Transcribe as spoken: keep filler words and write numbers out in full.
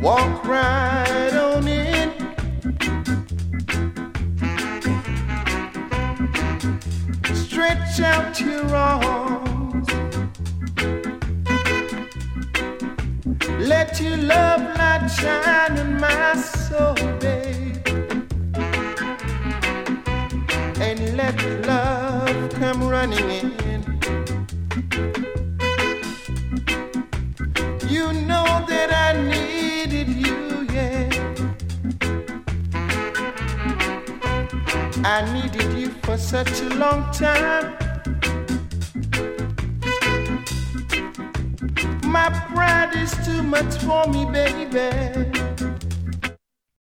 walk right on in. Stretch out your arms. Let your love light shine in my soul, babe. And let love come running in. You know that I needed you, yeah. I needed you for such a long time. My pride is too much for me, baby.